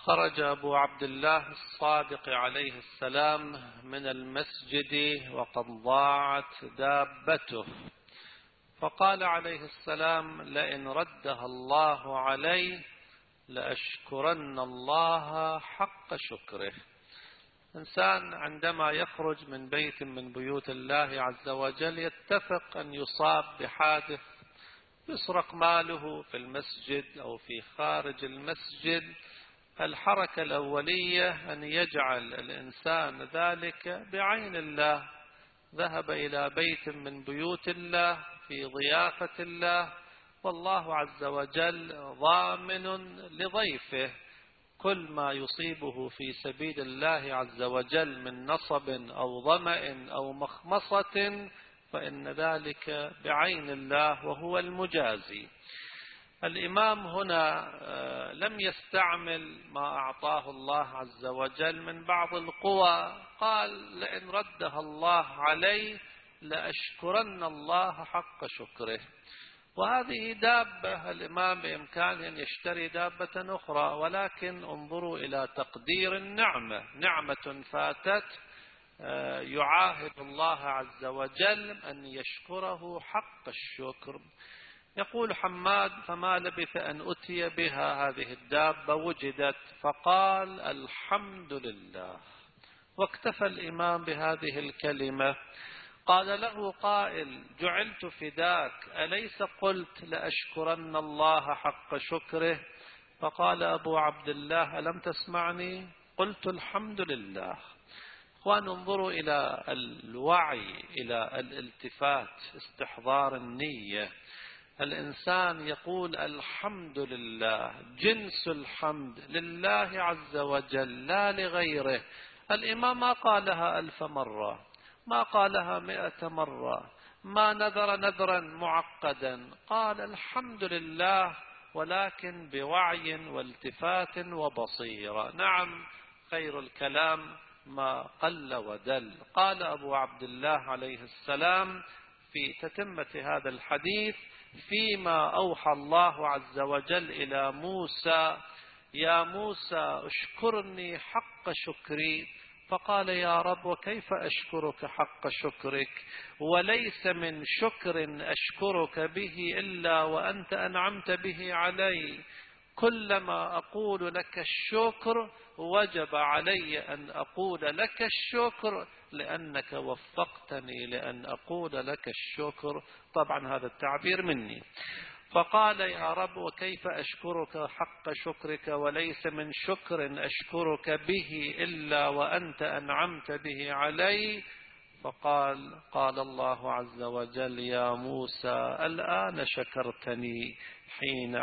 خرج أبو عبد الله الصادق عليه السلام من المسجد وقد ضاعت دابته، فقال عليه السلام: لئن ردها الله علي لأشكرن الله حق شكره. إنسان عندما يخرج من بيت من بيوت الله عز وجل يتفق أن يصاب بحادث، يسرق ماله في المسجد أو في خارج المسجد، الحركة الأولية أن يجعل الإنسان ذلك بعين الله، ذهب إلى بيت من بيوت الله في ضيافة الله، والله عز وجل ضامن لضيفه كل ما يصيبه في سبيل الله عز وجل من نصب أو ظمأ أو مخمصة، فإن ذلك بعين الله وهو المجازي. الإمام هنا لم يستعمل ما أعطاه الله عز وجل من بعض القوى، قال: لئن ردها الله علي لأشكرن الله حق شكره. وهذه دابة، الإمام بإمكانه أن يشتري دابة أخرى، ولكن انظروا إلى تقدير النعمة، نعمة فاتت يعاهد الله عز وجل أن يشكره حق الشكر. يقول حماد: فما لبث أن أتي بها، هذه الدابة وجدت، فقال: الحمد لله، واكتفى الإمام بهذه الكلمة. قال له قائل: جعلت فداك، أليس قلت لأشكرن الله حق شكره؟ فقال أبو عبد الله: ألم تسمعني؟ قلت الحمد لله. أخوان، انظروا إلى الوعي، إلى الالتفات، استحضار النية. الإنسان يقول الحمد لله، جنس الحمد لله عز وجل لا لغيره. الإمام ما قالها 1000 مرة، ما قالها 100 مرة، ما نذر نذرا معقدا، قال الحمد لله، ولكن بوعي والتفات وبصيرة. نعم، خير الكلام ما قل ودل. قال أبو عبد الله عليه السلام في تتمة هذا الحديث: فيما أوحى الله عز وجل إلى موسى: يا موسى اشكرني حق شكري. فقال: يا رب، وكيف أشكرك حق شكرك؟ وليس من شكر أشكرك به إلا وأنت أنعمت به علي. كلما أقول لك الشكر وجب علي أن أقول لك الشكر، لأنك وفقتني لأن أقول لك الشكر. طبعا هذا التعبير مني. فقال: يا رب، وكيف أشكرك حق شكرك وليس من شكر أشكرك به إلا وأنت أنعمت به علي؟ قال الله عز وجل: يا موسى، الآن شكرتني حين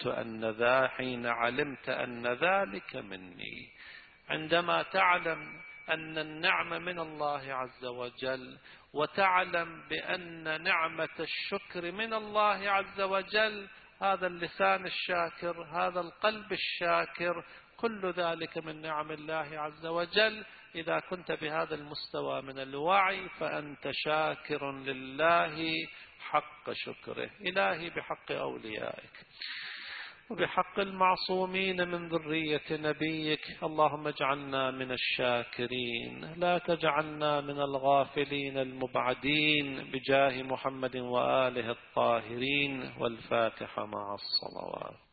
علمت أن ذلك مني. عندما تعلم أن النعمة من الله عز وجل، وتعلم بأن نعمة الشكر من الله عز وجل، هذا اللسان الشاكر، هذا القلب الشاكر، كل ذلك من نعم الله عز وجل. إذا كنت بهذا المستوى من الوعي فأنت شاكر لله حق شكره. إلهي، بحق أوليائك وبحق المعصومين من ذرية نبيك، اللهم اجعلنا من الشاكرين، لا تجعلنا من الغافلين المبعدين، بجاه محمد وآله الطاهرين. والفاتحة مع الصلوات.